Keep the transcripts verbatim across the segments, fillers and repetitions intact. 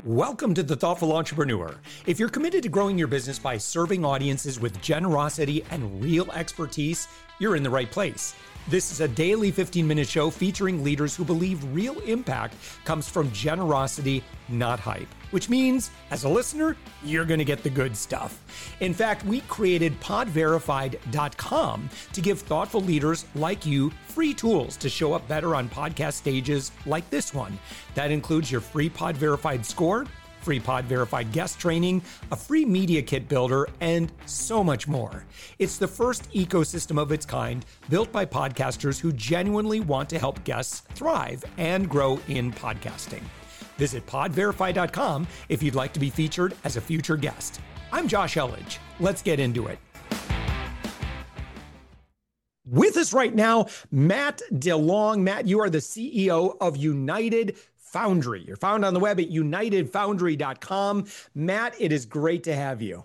Welcome to The Thoughtful Entrepreneur. If you're committed to growing your business by serving audiences with generosity and real expertise, you're in the right place. This is a daily fifteen minute show featuring leaders who believe real impact comes from generosity, not hype. Which means, as a listener, you're going to get the good stuff. In fact, we created pod verified dot com to give thoughtful leaders like you free tools to show up better on podcast stages like this one. That includes your free Pod Verified score, free Pod Verified guest training, a free media kit builder, and so much more. It's the first ecosystem of its kind built by podcasters who genuinely want to help guests thrive and grow in podcasting. Visit pod verify dot com if you'd like to be featured as a future guest. I'm Josh Elledge. Let's get into it. With us right now, Matt DeLong. Matt, you are the C E O of United Foundry. You're found on the web at united foundry dot com. Matt, it is great to have you.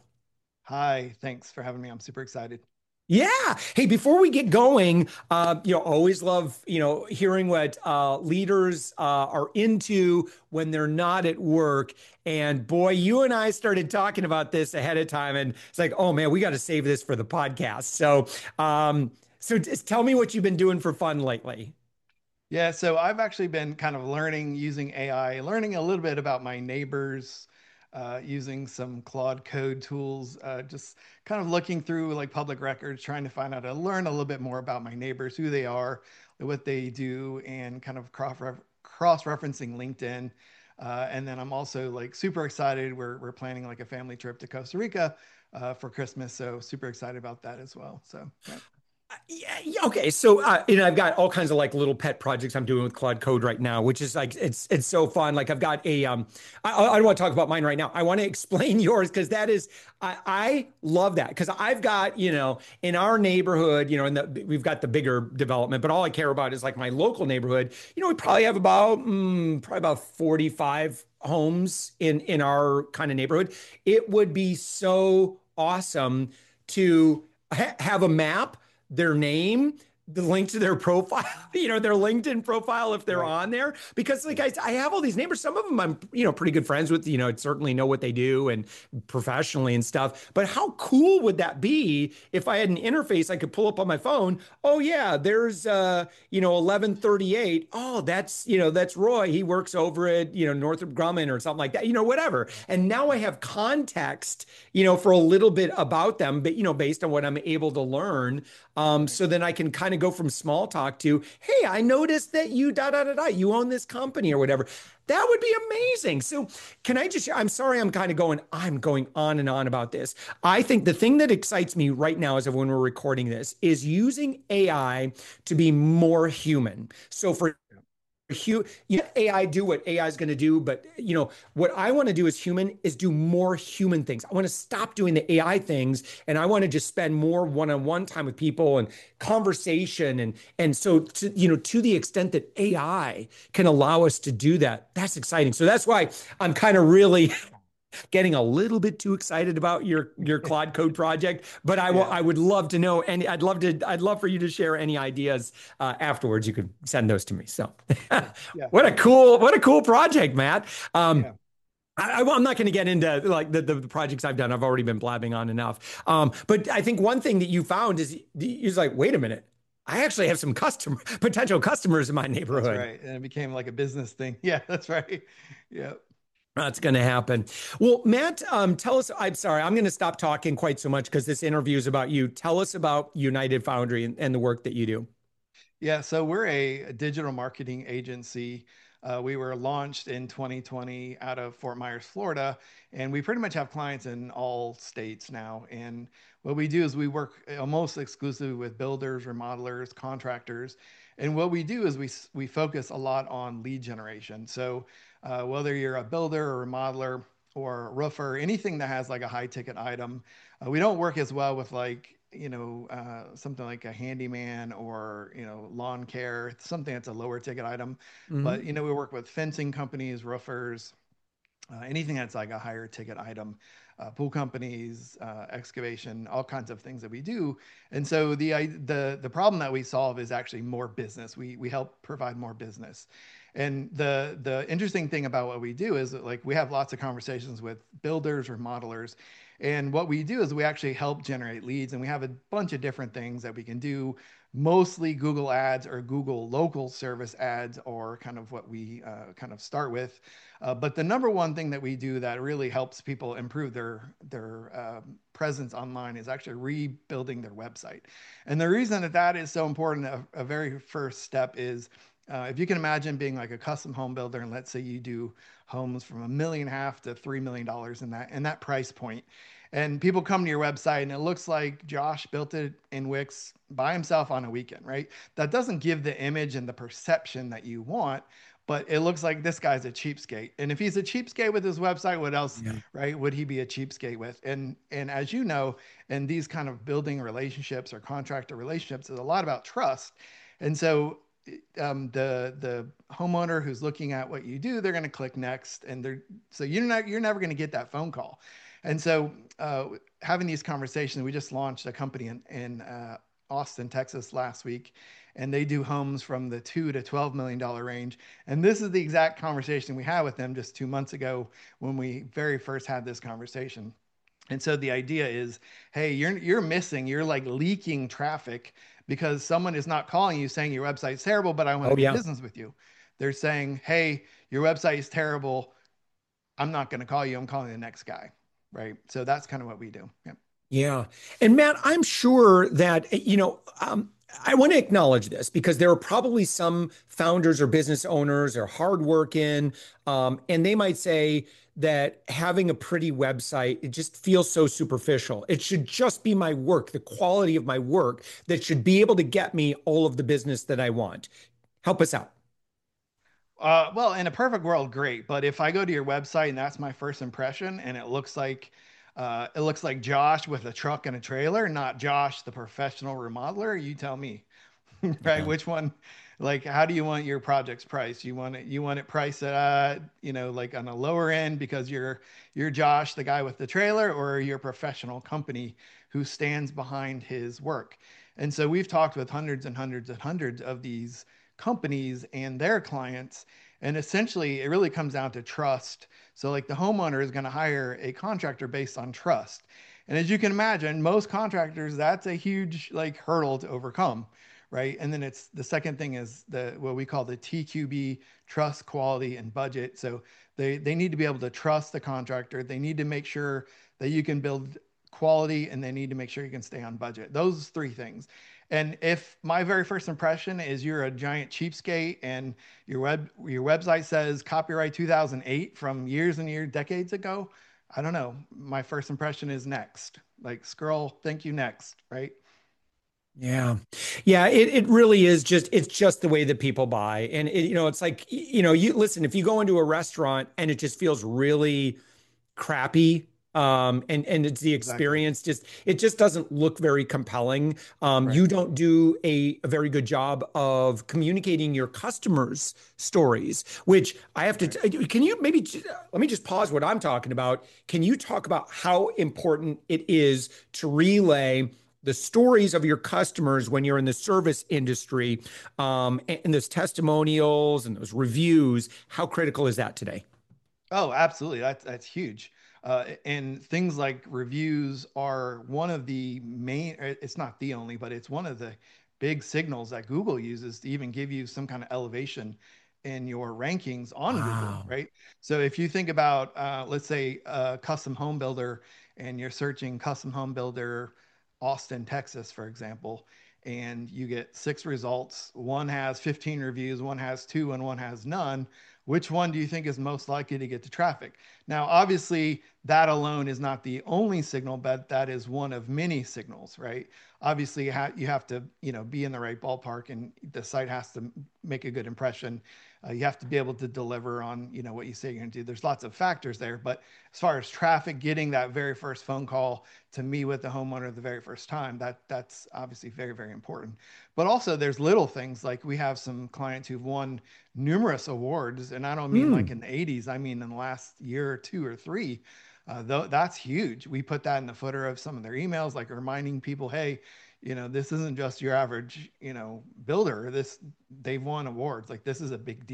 Hi, thanks for having me. I'm super excited. Yeah. Hey, before we get going, uh, you know, always love, you know, hearing what uh, leaders uh, are into when they're not at work. And boy, you and I started talking about this ahead of time, and it's like, oh man, we got to save this for the podcast. So, um, so just tell me what you've been doing for fun lately. Yeah, so I've actually been kind of learning using A I, learning a little bit about my neighbors, uh, using some Claude Code tools, uh, just kind of looking through like public records, trying to find out to learn a little bit more about my neighbors, who they are, what they do, and kind of cross cross-referencing LinkedIn. Uh, and then I'm also like super excited. We're we're planning like a family trip to Costa Rica uh, for Christmas, so super excited about that as well. So. Yeah. Yeah, yeah, okay. So, uh, you know, I've got all kinds of like little pet projects I'm doing with Claude Code right now, which is like it's it's so fun. Like I've got a um, I, I don't want to talk about mine right now. I want to explain yours because that is I, I love that because I've got, you know, in our neighborhood, you know, in the we've got the bigger development, but all I care about is like my local neighborhood. You know, we probably have about mm, probably about forty-five homes in in our kind of neighborhood. It would be so awesome to ha have a map, their name, the link to their profile, you know, their LinkedIn profile if they're Right. on there. Because like I, I have all these neighbors, some of them I'm, you know, pretty good friends with, you know, certainly know what they do and professionally and stuff. But how cool would that be if I had an interface I could pull up on my phone? Oh yeah, there's uh, you know, eleven thirty-eight. Oh, that's, you know, that's Roy. He works over at, you know, Northrop Grumman or something like that, you know, whatever. And now I have context, you know, for a little bit about them, but, you know, based on what I'm able to learn. Um, so then I can kind of go from small talk to, hey, I noticed that you da da da da, you own this company or whatever. That would be amazing. So can I just share? I'm sorry, I'm kind of going, I'm going on and on about this. I think the thing that excites me right now as of when we're recording this is using A I to be more human. So for you know, A I do what A I is going to do, but you know what I want to do as human is do more human things. I want to stop doing the A I things, and I want to just spend more one-on-one time with people and conversation. And and so to, you know, to the extent that A I can allow us to do that, that's exciting. So that's why I'm kind of really getting a little bit too excited about your your Claude Code project, but I will Yeah. I would love to know, and I'd love to I'd love for you to share any ideas uh, afterwards. You could send those to me. So, Yeah. Yeah. what a cool what a cool project, Matt. Um, Yeah. I, I'm not going to get into like the, the, the projects I've done. I've already been blabbing on enough. Um, but I think one thing that you found is you're like, wait a minute, I actually have some customer potential customers in my That's neighborhood. right. And it became like a business thing. Yeah, that's right. Yeah. That's going to happen. Well, Matt, um, tell us. I'm sorry, I'm going to stop talking quite so much because this interview is about you. Tell us about United Foundry and, and the work that you do. Yeah, so we're a, a digital marketing agency. Uh, we were launched in twenty twenty out of Fort Myers, Florida, and we pretty much have clients in all states now. And what we do is we work almost exclusively with builders, remodelers, contractors. And what we do is we we focus a lot on lead generation. So uh, whether you're a builder or remodeler or a roofer, anything that has like a high ticket item, uh, we don't work as well with like you know, uh, something like a handyman or, you know, lawn care, something that's a lower ticket item. Mm-hmm. But, you know, we work with fencing companies, roofers, uh, anything that's like a higher ticket item, uh, pool companies, uh, excavation, all kinds of things that we do. And so the, the, the problem that we solve is actually more business. We, we help provide more business. And the the interesting thing about what we do is that, like, we have lots of conversations with builders or modelers. And what we do is we actually help generate leads, and we have a bunch of different things that we can do, mostly Google ads or Google local service ads, or kind of what we uh, kind of start with. Uh, but the number one thing that we do that really helps people improve their their um, presence online is actually rebuilding their website. And the reason that that is so important, a, a very first step is, uh, if you can imagine being like a custom home builder, and let's say you do homes from a million and a half to three million dollars in that in that price point, and people come to your website and it looks like Josh built it in Wix by himself on a weekend, right? That doesn't give the image and the perception that you want, but it looks like this guy's a cheapskate. And if he's a cheapskate with his website, what else, Yeah. right, would he be a cheapskate with? And and as you know, in these kind of building relationships or contractor relationships, is a lot about trust. And so um, the the homeowner who's looking at what you do, they're going to click next, and they're so you're not you're never going to get that phone call. And so uh, having these conversations, we just launched a company in, in uh, Austin, Texas last week, and they do homes from the two to twelve million dollar range. And this is the exact conversation we had with them just two months ago when we very first had this conversation. And so the idea is, hey, you're you're missing, you're like leaking traffic because someone is not calling you saying your website's terrible, but I want Oh to do yeah. business with you. They're saying, hey, your website is terrible. I'm not going to call you. I'm calling the next guy. Right. So that's kind of what we do. Yeah. Yeah. And Matt, I'm sure that, you know, um, I want to acknowledge this because there are probably some founders or business owners or hardworking, um, and they might say that having a pretty website, it just feels so superficial. It should just be my work, the quality of my work that should be able to get me all of the business that I want. Help us out. Uh, well, in a perfect world, great. But if I go to your website and that's my first impression, and it looks like uh, it looks like Josh with a truck and a trailer, not Josh, the professional remodeler, you tell me. Right? Yeah. Which one? Like, how do you want your projects priced? You want it, you want it priced at, uh, you know, like on a lower end because you're you're Josh, the guy with the trailer, or you're a professional company who stands behind his work. And so we've talked with hundreds and hundreds and hundreds of these companies and their clients. And essentially, it really comes down to trust. So, like, the homeowner is going to hire a contractor based on trust. And as you can imagine, most contractors, that's a huge like hurdle to overcome, right? And then it's the second thing is the what we call the T Q B, trust, quality, and budget. So they they need to be able to trust the contractor. They need to make sure that you can build quality, and they need to make sure you can stay on budget. Those three things. And if my very first impression is you're a giant cheapskate and your web your website says copyright two thousand eight from years and years, decades ago, I don't know. My first impression is next. Like, scroll, thank you, next, right? Yeah. Yeah, it, it really is just it's just the way that people buy. And it, you know, it's like, you know, you listen, if you go into a restaurant and it just feels really crappy, um, and and it's the Exactly. experience just it just doesn't look very compelling. Um, Right. you don't do a, a very good job of communicating your customers' stories, which I have to. Right. t- Can you maybe j- let me just pause what I'm talking about? Can you talk about how important it is to relay the stories of your customers when you're in the service industry, um, and, and those testimonials and those reviews? How critical is that today? Oh, absolutely. That's that's huge. Uh, and things like reviews are one of the main, uh, it's not the only, but it's one of the big signals that Google uses to even give you some kind of elevation in your rankings on Google, Wow. right? So if you think about, uh, let's say, a custom home builder, and you're searching custom home builder Austin, Texas, for example, and you get six results. One has fifteen reviews, one has two, and one has none. Which one do you think is most likely to get the traffic? Now, obviously, that alone is not the only signal, but that is one of many signals, right? Obviously, you have, you have to, you know, be in the right ballpark, and the site has to make a good impression. Uh, you have to be able to deliver on, you know, what you say you're going to do. There's lots of factors there, but as far as traffic, getting that very first phone call to me with the homeowner the very first time, that that's obviously very, very important. But also, there's little things like we have some clients who've won numerous awards, and I don't mean like Hmm. in the eighties. I mean in the last year or two or three. Uh, though that's huge. We put that in the footer of some of their emails, like reminding people, hey, you know, this isn't just your average, you know, builder. This They've won awards. Like, this is a big deal.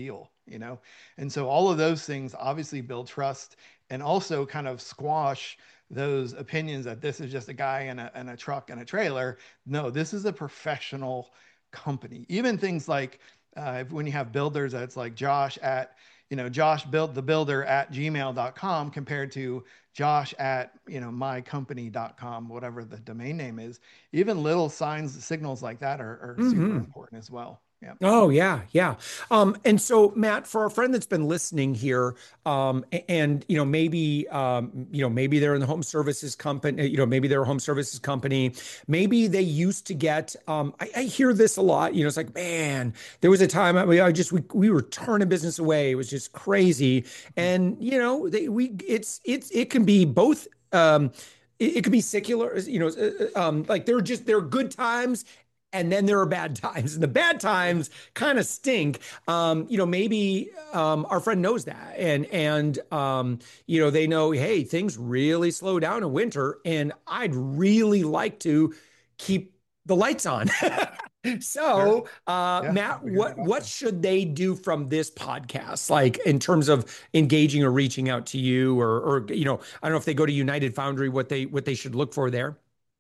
you know? And so all of those things obviously build trust and also kind of squash those opinions that this is just a guy in a, in a truck and a trailer. No, this is a professional company. Even things like uh, when you have builders that's like Josh at, you know, Josh built the builder at gmail dot com compared to Josh at, you know, my company dot com, whatever the domain name is. Even little signs, signals like that are, are super Hmm. important as well. Yeah. Oh yeah, yeah. Um, and so Matt, for a friend that's been listening here, um, a- and you know, maybe um, you know, maybe they're in the home services company, you know, maybe they're a home services company, maybe they used to get, um, I, I hear this a lot, you know, it's like, man, there was a time I, I just we we were turning business away. It was just crazy. And you know, they we it's it's it can be both um it, it could be secular, you know, uh, uh, um, like there are just there are good times and then there are bad times and the bad times kind of stink. Um, you know, maybe um, our friend knows that, and and um, you know, they know, hey, things really slow down in winter, and I'd really like to keep the lights on. Sure. So, uh, Yeah. Matt, That'd be a good what what option. should they do from this podcast, like in terms of engaging or reaching out to you, or or you know, I don't know if they go to United Foundry, what they what they should look for there.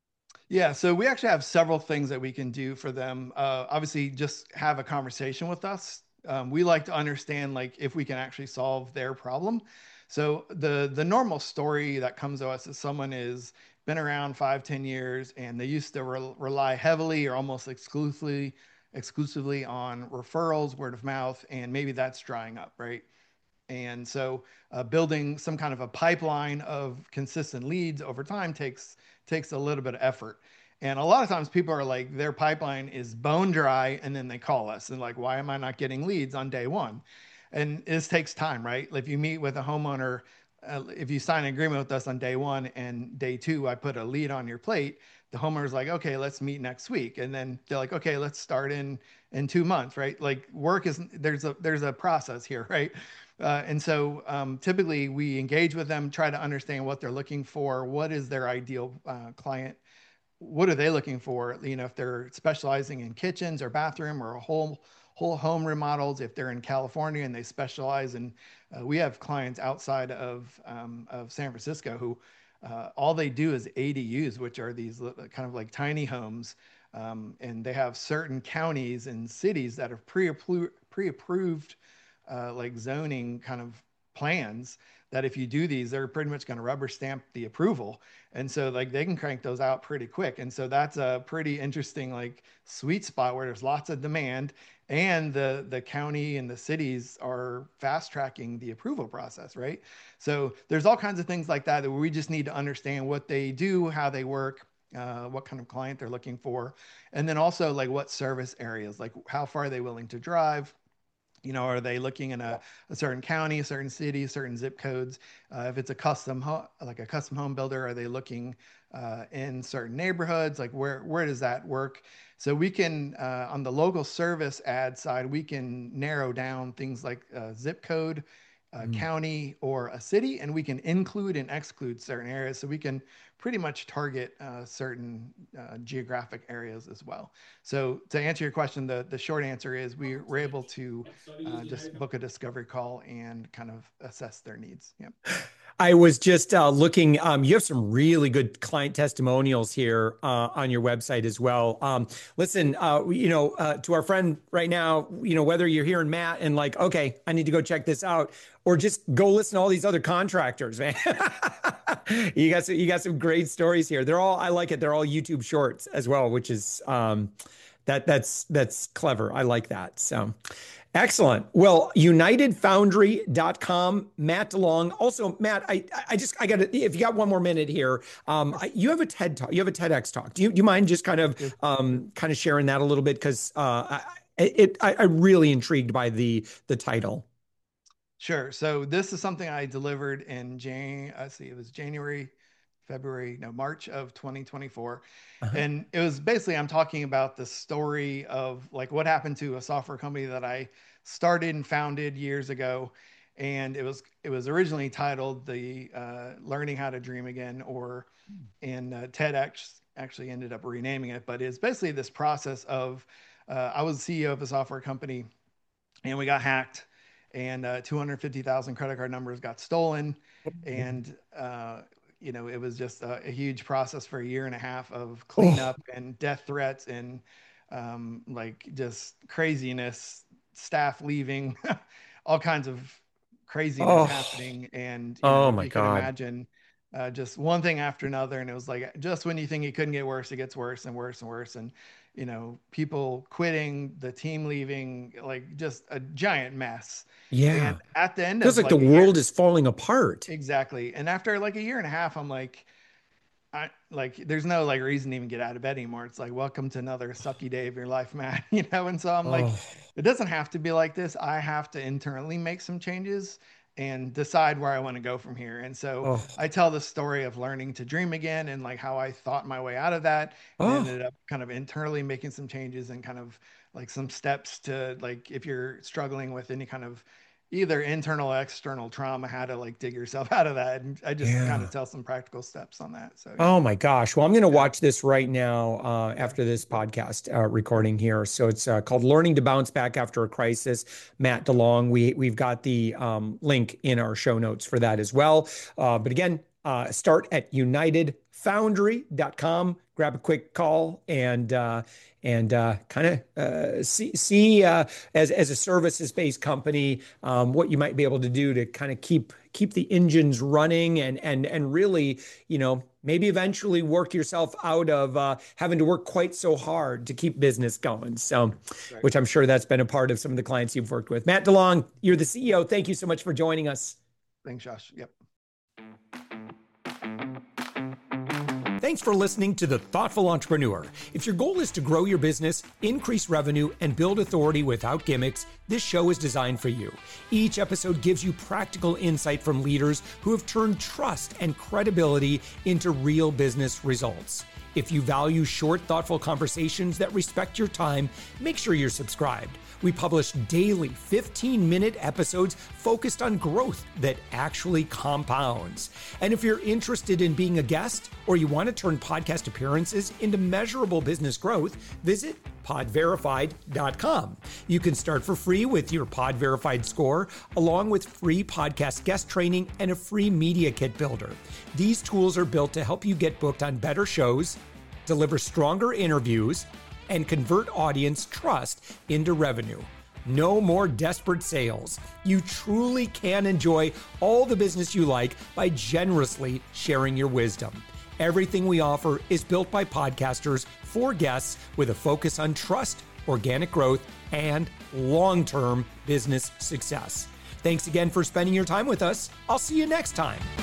Yeah, so we actually have several things that we can do for them. Uh, obviously, just have a conversation with us. Um, we like to understand like if we can actually solve their problem. So the the normal story that comes to us is someone is been around five, ten years, and they used to re rely heavily or almost exclusively exclusively on referrals, word of mouth, and maybe that's drying up, right? And so uh, building some kind of a pipeline of consistent leads over time takes takes a little bit of effort. And a lot of times people are like their pipeline is bone dry and then they call us and like, why am I not getting leads on day one? And this takes time, right? If you meet with a homeowner, uh, if you sign an agreement with us on day one and day two, I put a lead on your plate, the homeowner's like, okay, let's meet next week. And then they're like, okay, let's start in in two months, right? Like work is there's a there's a process here, right? Uh, and so um, typically we engage with them, try to understand what they're looking for, what is their ideal uh, client, what are they looking for? You know, if they're specializing in kitchens or bathroom or whole whole home remodels, if they're in California and they specialize in, uh, we have clients outside of um, of San Francisco who uh, all they do is A D Us, which are these kind of like tiny homes, um, and they have certain counties and cities that have pre-approved pre-approved uh, like zoning kind of plans that if you do these, they're pretty much going to rubber stamp the approval. And so like they can crank those out pretty quick. And so that's a pretty interesting like sweet spot where there's lots of demand and the the county and the cities are fast tracking the approval process, right? So there's all kinds of things like that that we just need to understand what they do, how they work, uh, what kind of client they're looking for, and then also like what service areas, like how far are they willing to drive, you know, are they looking in a, a certain county, a certain city, certain zip codes? Uh, if it's a custom ho- like a custom home builder, are they looking uh, in certain neighborhoods? Like where where does that work? So we can uh, on the local service ad side, we can narrow down things like uh, zip code, a Mm. county, or a city, and we can include and exclude certain areas. So we can pretty much target uh, certain uh, geographic areas as well. So to answer your question, the, the short answer is we were able to uh, just book a discovery call and kind of assess their needs. Yep. I was just uh, looking. Um, you have some really good client testimonials here uh, on your website as well. Um, listen, uh, you know, uh, to our friend right now, you know, whether you're hearing Matt and like, okay, I need to go check this out, or just go listen to all these other contractors, man. you got some, you got some great stories here. They're all, I like it. They're all YouTube shorts as well, which is um, that that's that's clever. I like that. So. Excellent. Well, united foundry dot com, Matt DeLong. Also, Matt, I I just I got to if you got one more minute here, um, Sure. I, you have a TED talk, you have a TEDx talk. Do you do you mind just kind of Sure. um kind of sharing that a little bit because uh I, it I, I'm really intrigued by the the title. Sure. So this is something I delivered in Jan. I see it was January, February, no, March of twenty twenty-four. Uh-huh. And it was basically I'm talking about the story of like what happened to a software company that I started and founded years ago. And it was it was originally titled the uh, Learning How to Dream Again, or and uh, TEDx actually ended up renaming it, but it's basically this process of uh, I was the C E O of a software company and we got hacked and uh, two hundred fifty thousand credit card numbers got stolen. And, uh, you know, it was just a, a huge process for a year and a half of cleanup oh. and death threats and um, like just craziness, staff leaving, all kinds of craziness oh. happening. And, you know, oh my you God. can imagine uh, just one thing after another. And it was like, just when you think it couldn't get worse, it gets worse and worse and worse. And, you know, people quitting, the team leaving, like just a giant mess. Yeah. And at the end feels of like, like the world year, is falling apart. Exactly. And after like a year and a half, I'm like, I like, there's no like reason to even get out of bed anymore. It's like, welcome to another sucky day of your life, Matt. You know? And so I'm oh. like, it doesn't have to be like this. I have to internally make some changes and decide where I want to go from here. And so oh. I tell the story of learning to dream again and like how I thought my way out of that and oh. ended up kind of internally making some changes and kind of like some steps to like, if you're struggling with any kind of either internal or external trauma, how to like dig yourself out of that. And I just yeah. kind of tell some practical steps on that. So, oh my gosh. Well, I'm going to yeah. watch this right now uh, after this podcast uh, recording here. So it's uh, called Learning to Bounce Back After a Crisis. Matt DeLong. We, we've got the um, link in our show notes for that as well. Uh, but again, uh, start at united foundry dot com. Grab a quick call and uh, and uh, kind of uh, see see uh, as as a services based company um, what you might be able to do to kind of keep keep the engines running and and and really, you know, maybe eventually work yourself out of uh, having to work quite so hard to keep business going. So, right. which I'm sure that's been a part of some of the clients you've worked with. Matt DeLong, you're the C E O. Thank you so much for joining us. Thanks, Josh. Yep. Thanks for listening to The Thoughtful Entrepreneur. If your goal is to grow your business, increase revenue, and build authority without gimmicks, this show is designed for you. Each episode gives you practical insight from leaders who have turned trust and credibility into real business results. If you value short, thoughtful conversations that respect your time, make sure you're subscribed. We publish daily fifteen-minute episodes focused on growth that actually compounds. And if you're interested in being a guest or you want to turn podcast appearances into measurable business growth, visit pod verified dot com. You can start for free with your Pod Verified score, along with free podcast guest training and a free media kit builder. These tools are built to help you get booked on better shows, deliver stronger interviews, and convert audience trust into revenue. No more desperate sales. You truly can enjoy all the business you like by generously sharing your wisdom. Everything we offer is built by podcasters for guests with a focus on trust, organic growth, and long-term business success. Thanks again for spending your time with us. I'll see you next time.